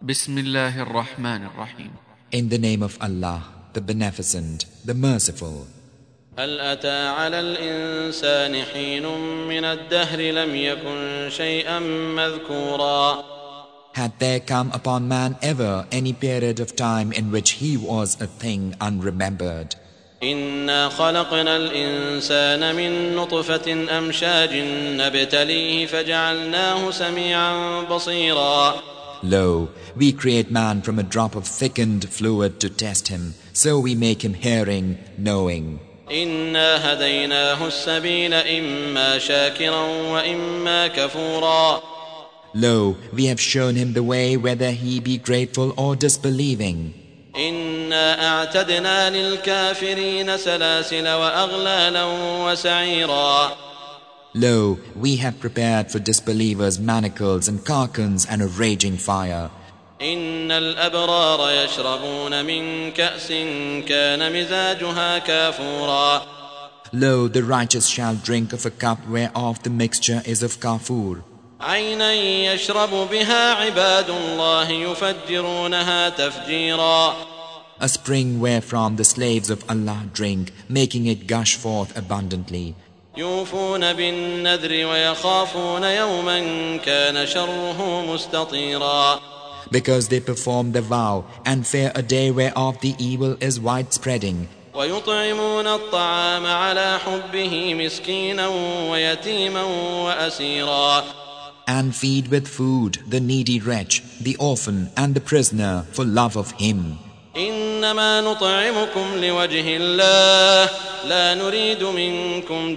Bismillahir Rahmanir Rahim. In the name of Allah, the Beneficent, the Merciful. هل أتى على الإنسان حين من الدهر لم يكن شيئا مذكورا. Had there come upon man ever any period of time in which he was a thing unremembered? إنا خلقنا الإنسان من نطفة أمشاج نبتليه فجعلناه سميعا بصيرا. Lo, we create man from a drop of thickened fluid to test him, so we make him hearing, knowing. إنا هديناه السبيل إما شاكرا وإما كفورا. Lo, we have shown him the way whether he be grateful or disbelieving. إنا أعتدنا للكافرين سلاسل وأغلالا وسعيرا. Lo, we have prepared for disbelievers manacles and carcans and a raging fire. إن الأبرار يشربون من كأس كان مزاجها كافورا. Lo, the righteous shall drink of a cup whereof the mixture is of kafur. عينا يشرب بها عباد الله يفجرونها تفجيرا. A spring wherefrom the slaves of Allah drink, making it gush forth abundantly. يوفون بالنذر ويخافون يوما كان شره مستطيرا. Because they perform the vow and fear a day whereof the evil is widespreading. ويطعمون الطعام على حبه مسكينا ويتيما وأسيرا. And feed with food the needy wretch, the orphan and the prisoner for love of him. إنما نطعمكم لوجه الله لا نريد منكم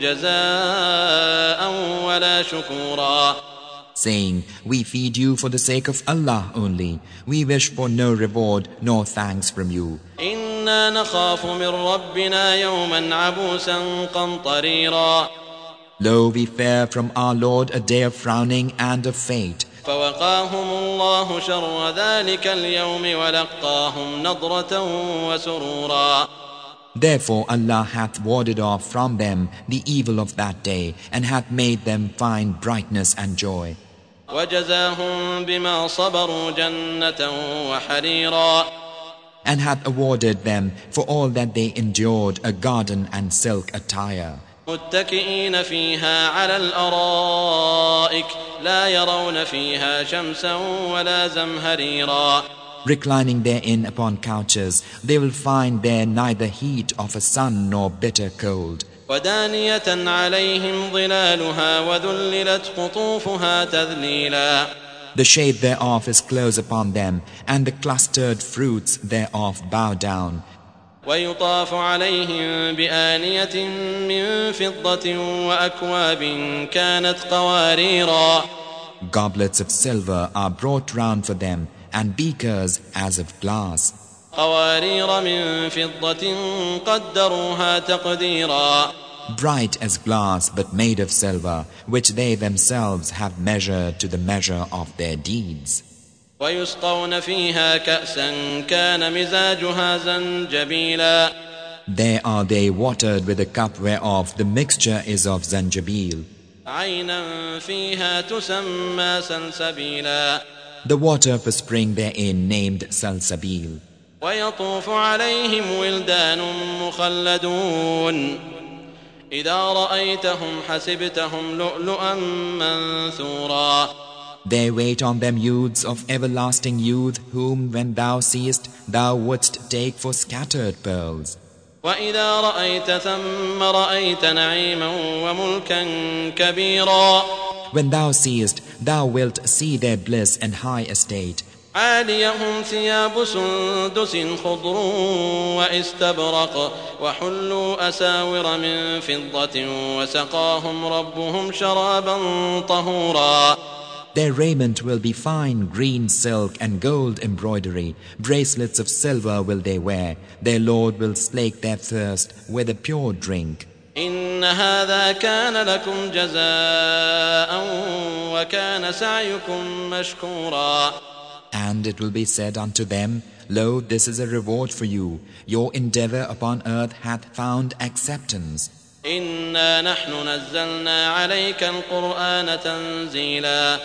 جزاء ولا شكورا. Saying, we feed you for the sake of Allah only. We wish for no reward nor thanks from you. إنا نخاف من ربنا يوما عبوسا قمطريرا. Lo, we fear from our Lord a day of frowning and of fate. فوقاهم الله شر ذلك اليوم ولقاهم نضرة وسرورا. Therefore Allah hath warded off from them the evil of that day, and hath made them find brightness and joy. وجزاهم بما صبروا جنة وحريرا. And hath awarded them for all that they endured a garden and silk attire. متكئين فيها على الأرائك لا يرون فيها شمسا ولا زمهريرا. Reclining therein upon couches, they will find there neither heat of a sun nor bitter cold. ودانية عليهم ظلالها وذللت قطوفها تذليلا. The shade thereof is close upon them, and the clustered fruits thereof bow down. ويطاف عليهم بآنية من فضة وأكواب كانت قواريرا. Goblets of silver are brought round for them, and beakers as of glass. قوارير من فضة قدروها تقديرا. Bright as glass but made of silver, which they themselves have measured to the measure of their deeds. ويسقون فيها كأسا كان مزاجها زنجبيلا. There are they watered with a cup whereof the mixture is of zanjabil. عينا فيها تسمى سلسبيلا. The water of a spring therein named Salsabil. ويطوف عليهم ولدان مخلدون إذا رأيتهم حسبتهم لؤلؤا منثورا. There wait on them youths of everlasting youth, whom when thou seest, thou wouldst take for scattered pearls. وإذا رأيت ثم رأيت نعيما وملكا كبيرا. When thou seest, thou wilt see their bliss and high estate. عاليهم ثياب سندس خضر واستبرق وحلوا أساور من فضة وسقاهم ربهم شرابا طهورا. Their raiment will be fine green silk and gold embroidery. Bracelets of silver will they wear. Their Lord will slake their thirst with a pure drink. إن هذا كان لكم جزاء وكان سعيكم مشكورا. And it will be said unto them, Lo, this is a reward for you. Your endeavor upon earth hath found acceptance. إنا نحن نزلنا عليك القرآن تنزيلا.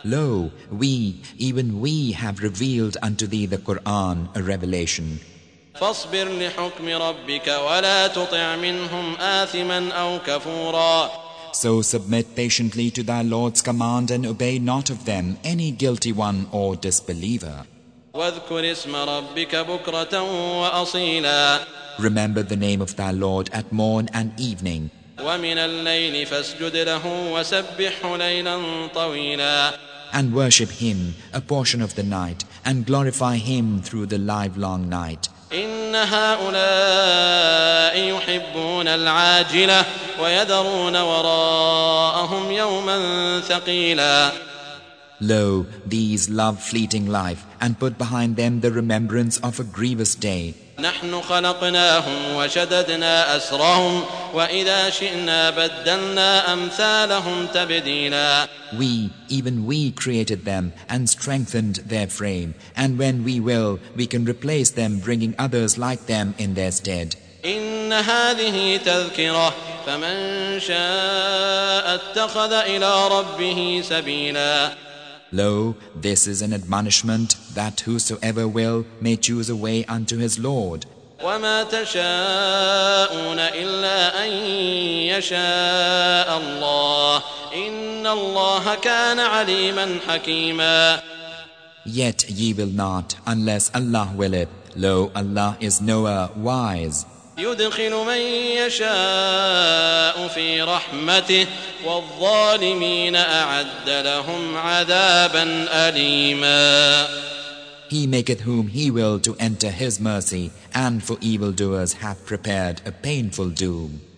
Lo, even we have revealed unto thee the Quran, a revelation. فاصبر لحكم ربك ولا تطع منهم آثما أو كفورا. So submit patiently to thy Lord's command and obey not of them any guilty one or disbeliever. واذكر اسم ربك بكرة وأصيلا. Remember the name of thy Lord at morn and evening. ومن الليل فاسجد له وسبحه ليلا طويلا. And worship him a portion of the night and glorify him through the livelong night. إن هؤلاء يحبون العاجلة ويذرون وراءهم يوما ثقيلا. Lo, these love fleeting life and put behind them the remembrance of a grievous day. نحن خلقناهم وشددنا أسرهم وإذا شئنا بدلنا أمثالهم تبديلا. Even we created them and strengthened their frame, and when we will, we can replace them, bringing others like them in their stead. إن هذه تذكرة فمن شاء اتخذ إلى ربه سبيلا. Lo, this is an admonishment that whosoever will may choose a way unto his Lord. وما تشاءون إلا أن يشاء الله إن الله كان عليما حكيما. Yet ye will not, unless Allah will it. Lo, Allah is knower, wise. يدخل من يشاء في رحمته والظالمين أعد لهم عذابا أليما. He maketh whom he will to enter his mercy, and for evildoers hath prepared a painful doom.